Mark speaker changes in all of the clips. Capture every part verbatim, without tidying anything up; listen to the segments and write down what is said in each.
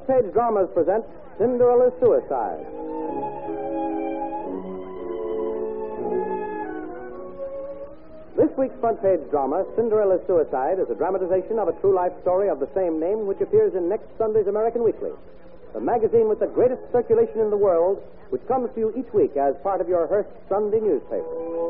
Speaker 1: Front Page Dramas present Cinderella's Suicide. This week's Front Page drama, Cinderella's Suicide, is a dramatization of a true life story of the same name which appears in next Sunday's American Weekly, the magazine with the greatest circulation in the world, which comes to you each week as part of your Hearst Sunday newspaper.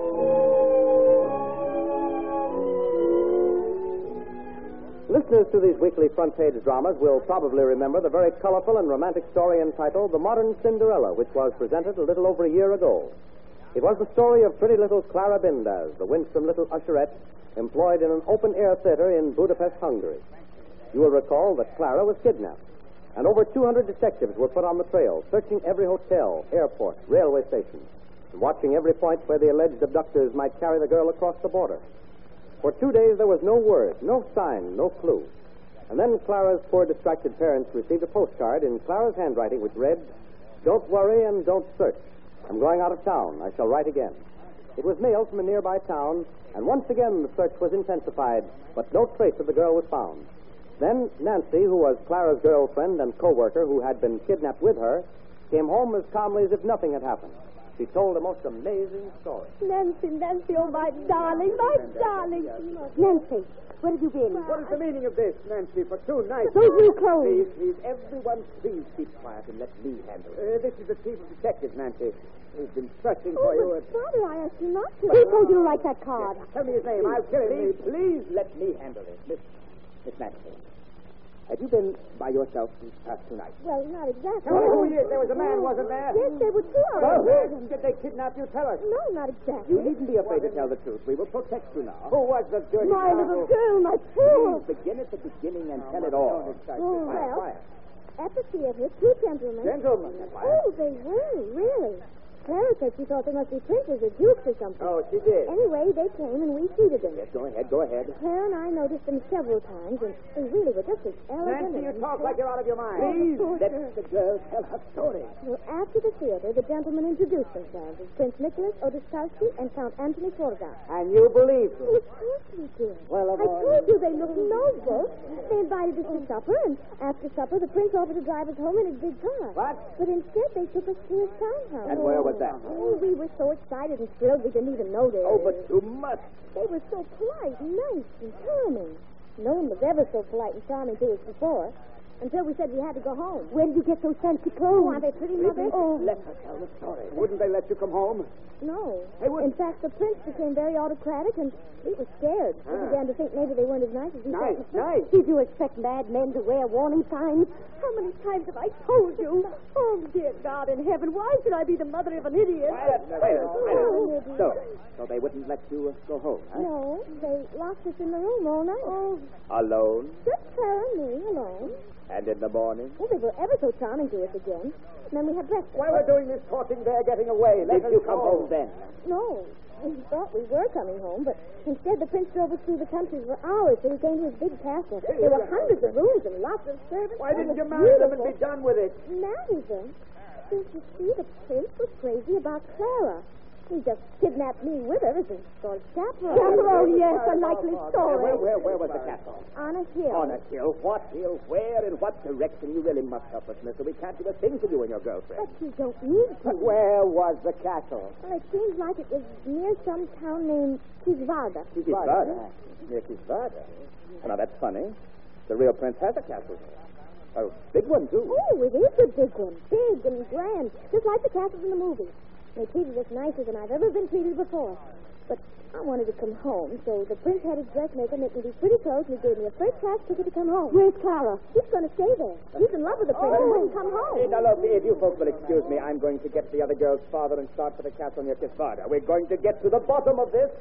Speaker 1: Listeners to these weekly Front Page dramas will probably remember the very colorful and romantic story entitled The Modern Cinderella, which was presented a little over a year ago. It was the story of pretty little Clara Bindaz, the winsome little usherette employed in an open-air theater in Budapest, Hungary. You will recall that Clara was kidnapped, and over two hundred detectives were put on the trail, searching every hotel, airport, railway station, and watching every point where the alleged abductors might carry the girl across the border. For two days there was no word, no sign, no clue. And then Clara's poor distracted parents received a postcard in Clara's handwriting which read, "Don't worry and don't search. I'm going out of town. I shall write again." It was mailed from a nearby town, and once again the search was intensified, but no trace of the girl was found. Then Nancy, who was Clara's girlfriend and co-worker who had been kidnapped with her, came home as calmly as if nothing had happened. She told a most amazing story.
Speaker 2: Nancy, Nancy, oh, my darling, my darling. Nancy, where have you been?
Speaker 3: What is the meaning of this, Nancy? For two nights...
Speaker 2: Those new clothes.
Speaker 3: Please, please, everyone, please keep quiet and let me handle it. Uh, this is the chief of detectives, Nancy. He's been searching
Speaker 2: oh,
Speaker 3: for you.
Speaker 2: But Father, I asked you not to. Who told you to write that card?
Speaker 3: Yes, tell me his name. I'll kill him. Please, please let me handle it. Miss, Miss Nancy, have you been by yourself these past two nights?
Speaker 2: Well, not exactly.
Speaker 3: Tell me who he is. There was a man, wasn't there?
Speaker 2: Yes, there were two of
Speaker 3: Well,
Speaker 2: them.
Speaker 3: did they kidnap you? Tell us.
Speaker 2: No, not exactly.
Speaker 3: You needn't be afraid to tell the truth. We will protect you now. Who was the dirty
Speaker 2: My little girl, my fool.
Speaker 3: Please begin at the beginning and tell it all.
Speaker 2: Oh,
Speaker 3: Quiet,
Speaker 2: well,
Speaker 3: quiet.
Speaker 2: at the theater, two gentlemen.
Speaker 3: Gentlemen.
Speaker 2: Oh, they were, really. Clara said she thought they must be princes or dukes or something.
Speaker 3: Oh, she did.
Speaker 2: Anyway, they came and we seated them.
Speaker 3: Yes, go ahead, go ahead.
Speaker 2: Clara and I noticed them several times, and they really were just as elegant.
Speaker 3: Nancy, you
Speaker 2: and
Speaker 3: talk like you're out of your mind.
Speaker 2: Please,
Speaker 3: let the girl tell her story.
Speaker 2: Well, after the theater, the gentlemen introduced themselves as Prince Nicholas Odeskalski and Count Anthony Forgat.
Speaker 3: And you believed them?
Speaker 2: Oh, of course we did.
Speaker 3: Well, of
Speaker 2: I
Speaker 3: all-
Speaker 2: told you they looked noble. They invited us to supper, and after supper, the prince offered to drive us home in his big car.
Speaker 3: What?
Speaker 2: But instead, they took us to his townhouse.
Speaker 3: And where was that?
Speaker 2: Oh, we were so excited and thrilled we didn't even notice.
Speaker 3: Oh, but you must.
Speaker 2: They were so polite and nice and charming. No one was ever so polite and charming to us before. Until we said we had to go home. Where did you get those fancy clothes? Oh, are they pretty, Mother? Oh.
Speaker 3: Let her tell the story. Wouldn't they let you come home?
Speaker 2: No.
Speaker 3: They wouldn't.
Speaker 2: In fact, the prince became very autocratic, and we were scared. We
Speaker 3: Ah.
Speaker 2: began to think maybe they weren't as nice as we
Speaker 3: Nice,
Speaker 2: thought.
Speaker 3: nice.
Speaker 2: Did you expect madmen to wear warning signs? How many times have I told you? Oh, dear God in heaven, why should I be the mother of an idiot?
Speaker 3: Quiet, quiet,
Speaker 2: Oh,
Speaker 3: quiet. So, so they wouldn't let you uh, go home, huh?
Speaker 2: No, they locked us in the room all night. Oh,
Speaker 3: Alone?
Speaker 2: just Clara and me alone.
Speaker 3: And in the morning?
Speaker 2: Oh, they were ever so charming to us again. And then we had breakfast.
Speaker 3: While we're doing this talking, they're getting away. Let you come home then.
Speaker 2: No, we thought we were coming home, but instead the prince drove us through the country for hours till he came to his big castle. There were hundreds of rooms and lots of servants.
Speaker 3: Why didn't
Speaker 2: It
Speaker 3: you
Speaker 2: was
Speaker 3: marry them and
Speaker 2: beautiful.
Speaker 3: be done with it?
Speaker 2: Marry them? Don't you see, the prince was crazy about Clara. He just kidnapped me with her as a sort of chaperone. Chaperone, yes, a likely story.
Speaker 3: Where, where, where was the castle?
Speaker 2: On a hill.
Speaker 3: On a hill. What hill? Where? In what direction? You really must help us, mister. We can't do a thing for you and your girlfriend.
Speaker 2: But you don't need to.
Speaker 3: But where was the castle?
Speaker 2: Well, it seems like it was near some town named Kisvarda.
Speaker 3: Kisvarda. Near Kisvarda. Now, that's funny. The real prince has a castle here. A big one, too.
Speaker 2: Oh, it is a big one. Big and grand. Just like the castles in the movies. They treated us nicer than I've ever been treated before. But I wanted to come home, so the prince had his dressmaker make me these pretty clothes, and he gave me a first-class ticket to come home. Where's Clara? She's going to stay there. He's in love with the prince and wouldn't come home.
Speaker 3: Hey, now, look, if you folks will excuse me, I'm going to get the other girl's father and start for the castle near Kisvarda. We're going to get to the bottom of this.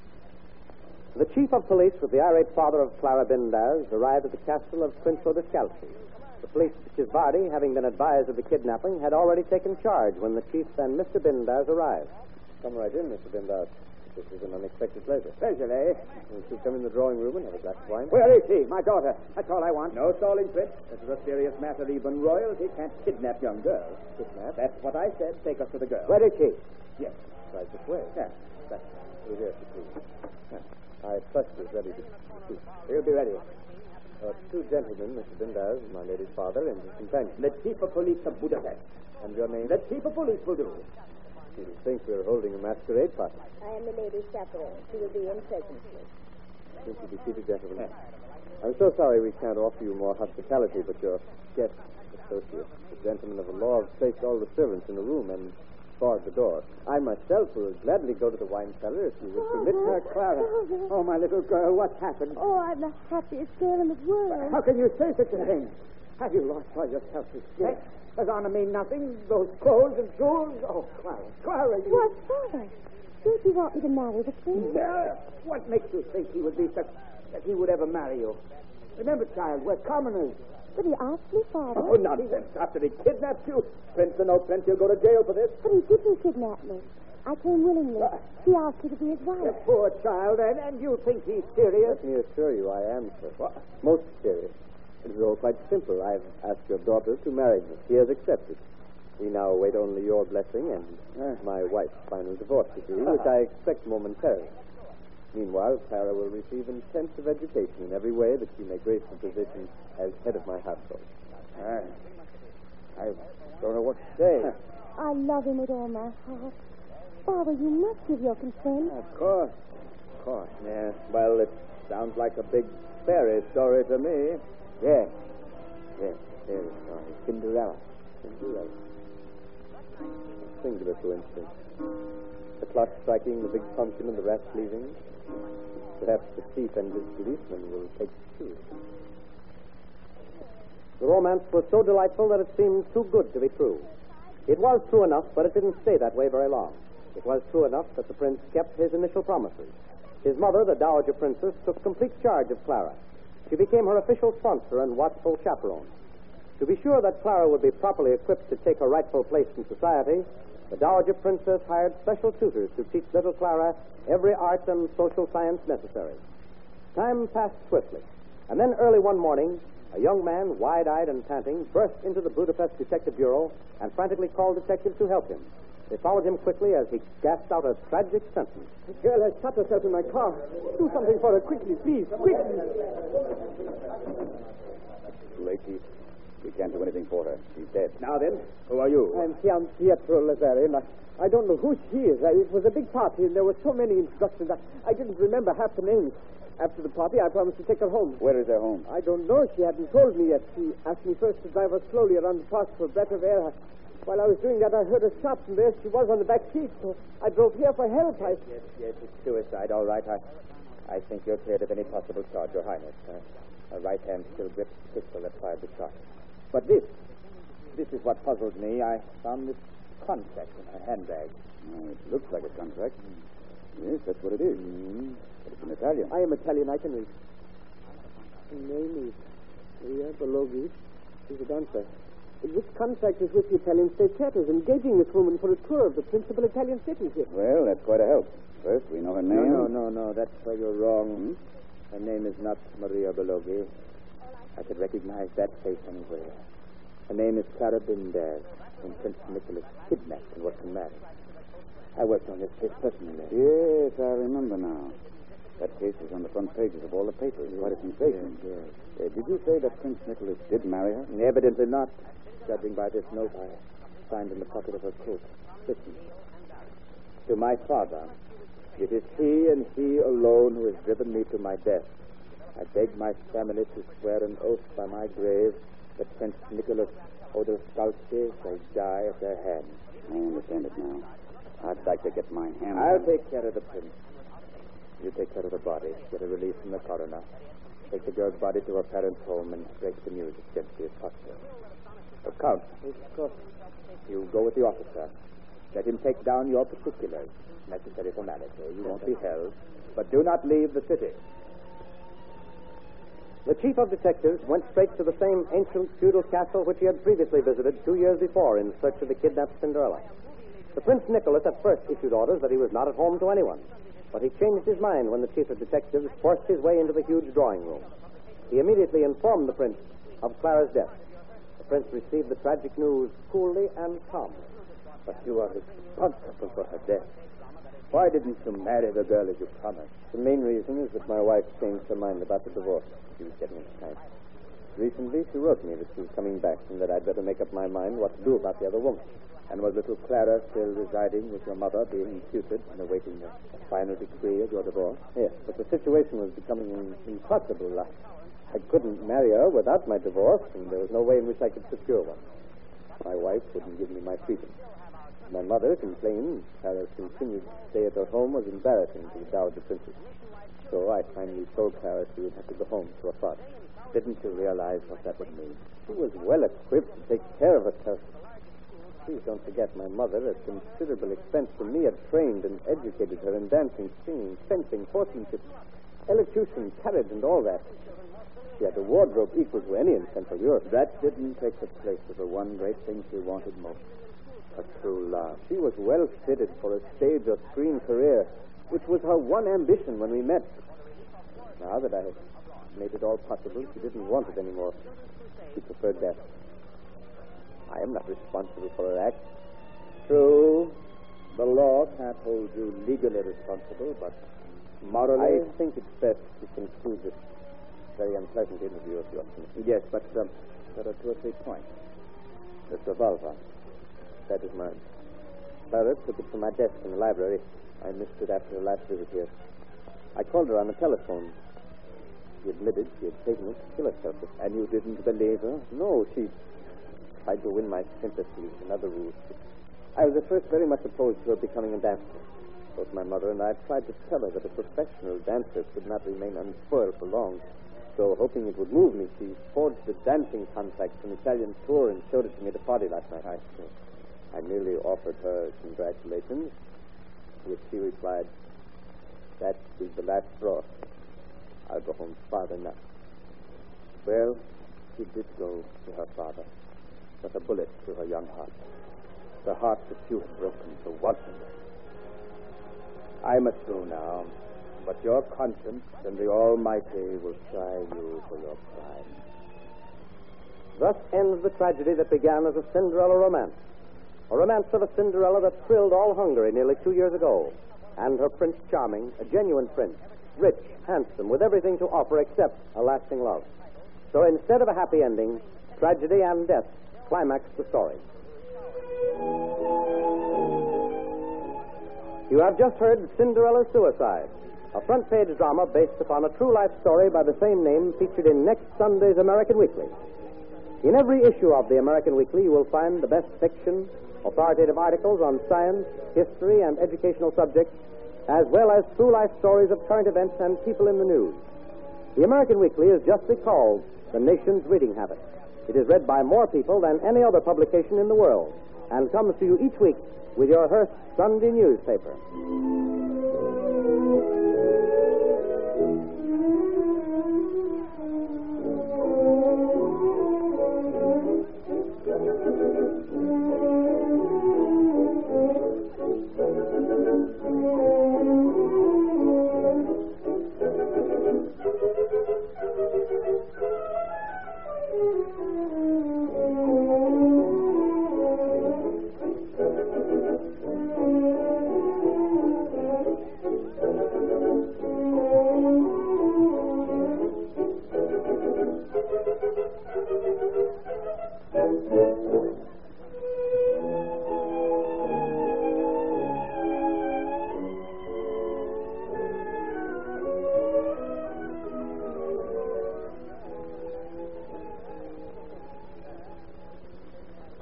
Speaker 1: The chief of police with the irate father of Clara Bindaz arrived at the castle of Prince Odeskalski. The police at Kisvardi, having been advised of the kidnapping, had already taken charge when the chief and Mister Bindaz arrived. Come right in, Mister Bindaz. This is an unexpected pleasure.
Speaker 3: Pleasure, eh?
Speaker 1: Will you come in the drawing room and have a glass of wine?
Speaker 3: Where is she? My daughter. That's all I want. No stalling, Fritz. This is a serious matter. Even royalty can't kidnap young girls.
Speaker 1: Kidnap?
Speaker 3: That's what I said. Take us to the girl.
Speaker 1: Where is she?
Speaker 3: Yes.
Speaker 1: Right this way.
Speaker 3: Yes.
Speaker 1: Through here, if you please. I trust is ready to speak.
Speaker 3: We'll be ready.
Speaker 1: Uh, two gentlemen, Mister Bindaz, my lady's father, and his companion.
Speaker 3: The chief of police of Budapest.
Speaker 1: And your name?
Speaker 3: The chief of police will do.
Speaker 1: You think we're holding a masquerade party?
Speaker 2: I am the lady's chaperone. She will be in presently.
Speaker 1: Please be seated, gentlemen. I'm so sorry we can't offer you more hospitality, but your guest associate, the gentleman of the law, have placed all the servants in a room and barred the door. I myself will gladly go to the wine cellar if you would permit me.
Speaker 3: Uh, Clara. Oh, my little girl, what's happened?
Speaker 2: Oh, I'm the happiest girl in the world.
Speaker 3: How can you say such a thing? Have you lost all your self-respect? Does honor mean nothing? Those clothes and jewels? Oh, Clara, Clara, you...
Speaker 2: What, Father? Don't you want me to marry the prince?
Speaker 3: Uh, what makes you think he would be such... that he would ever marry you? Remember, child, we're commoners.
Speaker 2: But he asked me, Father.
Speaker 3: Oh, nonsense. After he kidnapped you. Prince or no prince, he'll go to jail for this.
Speaker 2: But he didn't kidnap me. I came willingly. He asked me to be his wife.
Speaker 3: The poor child, and, and you think he's serious?
Speaker 1: Let me assure you I am, sir. What? Most serious. It is all quite simple. I've asked your daughter to marry me. She has accepted. We now await only your blessing and uh, my wife's final divorce decree, which I expect momentarily. Meanwhile, Clara will receive intensive education in every way that she may grace the position as head of my household.
Speaker 3: Uh, I don't know what to say.
Speaker 2: I love him with all my heart. Father, you must give your consent.
Speaker 3: Of course. Of course.
Speaker 1: Yes, well, it sounds like a big fairy story to me.
Speaker 3: Yes. Yes, fairy story. Cinderella.
Speaker 1: Cinderella. A singular coincidence. The clock striking, the big pumpkin, and the rats leaving. Perhaps the thief and his policeman will take two. The romance was so delightful that it seemed too good to be true. It was true enough, but it didn't stay that way very long. It was true enough that the prince kept his initial promises. His mother, the Dowager Princess, took complete charge of Clara. She became her official sponsor and watchful chaperone. To be sure that Clara would be properly equipped to take her rightful place in society, the Dowager Princess hired special tutors to teach little Clara every art and social science necessary. Time passed swiftly, and then early one morning, a young man, wide-eyed and panting, burst into the Budapest Detective Bureau and frantically called detectives to help him. They followed him quickly as he gasped out a tragic sentence.
Speaker 3: The girl has shut herself in my car. Do something for her quickly, please. Quickly.
Speaker 4: Lady, we can't do anything for her. She's dead.
Speaker 3: Now then,
Speaker 4: Who are you?
Speaker 3: I'm Gian Pietro Lazari, and I, I don't know who she is. I, it was a big party, and there were so many instructions. I, I didn't remember half the names. After the party, I promised to take her home.
Speaker 4: Where is her home?
Speaker 3: I don't know. She hadn't told me yet. She asked me first to drive her slowly around the park for a breath of air. While I was doing that, I heard a shot, and there she was on the back seat. So I drove here for help. I...
Speaker 4: Yes, yes, it's suicide. All right. I, I think you're cleared of any possible charge, Your Highness. Uh, her right hand still grips the pistol that fired the shot. But this, this is what puzzled me. I found this contract in her handbag.
Speaker 5: Uh, it looks like a contract. Yes, that's what it is.
Speaker 4: Mm-hmm.
Speaker 5: But it's in Italian.
Speaker 3: I am Italian. I can read. Her name is Maria Bologhi. She's a dancer. This contract is with the Italian State Theaters, engaging this woman for a tour of the principal Italian cities here.
Speaker 5: Well, that's quite a help. First, we know her
Speaker 4: No,
Speaker 5: name.
Speaker 4: no, no, no. That's where you're wrong. Her name is not Maria Bologhi. I could recognize that face anywhere. Her name is Clara Bindaz, whom Prince Nicholas kidnapped and was to marry. I worked on this case personally.
Speaker 5: Yes, I remember now. That case was on the front pages of all the papers. Quite a sensation.
Speaker 4: Yes, yes.
Speaker 5: Uh, did you say that Prince Nicholas did marry her?
Speaker 4: Evidently not, judging by this note I find in the pocket of her coat. Listen. To my father, it is he and he alone who has driven me to my death. I beg my family to swear an oath by my grave that Prince Nicholas Odescalchi shall die at their hands.
Speaker 5: I understand it now. I'd like to get my hand
Speaker 4: I'll
Speaker 5: on-
Speaker 4: take care of the prince. You take care of the body. Get a release from the coroner. Take the girl's body to her parents' home and break the news as gently as possible. The Count, you go with the officer. Let him take down your particulars. Necessary formality. You won't be held. But do not leave the city.
Speaker 1: The chief of detectives went straight to the same ancient feudal castle which he had previously visited two years before in search of the kidnapped Cinderella. The Prince Nicholas at first issued orders that he was not at home to anyone, but he changed his mind when the chief of detectives forced his way into the huge drawing room. He immediately informed the prince of Clara's death. The prince received the tragic news coolly and calmly.
Speaker 4: But you are responsible for her death. Why didn't you marry the girl as you promised? The main reason is that my wife changed her mind about the divorce. She was getting excited. Recently, she wrote me that she was coming back and that I'd better make up my mind what to do about the other woman. And was little Clara still residing with your mother, being tutored and awaiting the final decree of your divorce? Yes, but the situation was becoming impossible. I, I couldn't marry her without my divorce, and there was no way in which I could secure one. My wife wouldn't give me my freedom. My mother complained Clara's continued stay at her home was embarrassing to the dowager princess. So I finally told Clara she would have to go home to her father. Didn't you realize what that would mean? She was well equipped to take care of herself. Please don't forget my mother, at considerable expense to me, had trained and educated her in dancing, singing, fencing, horsemanship, elocution, carriage, and all that. She had a wardrobe equal to any in Central Europe. That didn't take the place of the one great thing she wanted most. A true love. She was well fitted for a stage or screen career, which was her one ambition when we met. Now that I had made it all possible, she didn't want it anymore. She preferred death. I am not responsible for her act. True, the law can't hold you legally responsible, but morally... I think it's best to conclude this very unpleasant interview of yours. Yes, but um, there are two or three points. This revolver. That is mine. Clara took it from my desk in the library. I missed it after her last visit here. I called her on the telephone. She admitted she had taken it to kill herself. And you didn't believe her? No, she tried to win my sympathies and other rules. I was at first very much opposed to her becoming a dancer. Both my mother and I tried to tell her that a professional dancer could not remain unspoiled for long. So, hoping it would move me, she forged a dancing contract for an Italian tour and showed it to me at a party last night. I, I merely offered her congratulations, to which she replied, "That is the last straw. I'll go home to father now." Well, she did go to her father, but a bullet through her young heart. The heart that you had broken so wantonly. I must go now, but your conscience and the Almighty will try you for your crime.
Speaker 1: Thus ends the tragedy that began as a Cinderella romance. A romance of a Cinderella that thrilled all Hungary nearly two years ago. And her Prince Charming, a genuine prince, rich, handsome, with everything to offer except a lasting love. So instead of a happy ending, tragedy and death climaxed the story. You have just heard Cinderella's Suicide, a front-page drama based upon a true-life story by the same name featured in next Sunday's American Weekly. In every issue of the American Weekly, you will find the best fiction, authoritative articles on science, history, and educational subjects, as well as true-life stories of current events and people in the news. The American Weekly is justly called the nation's reading habit. It is read by more people than any other publication in the world and comes to you each week with your Hearst Sunday newspaper.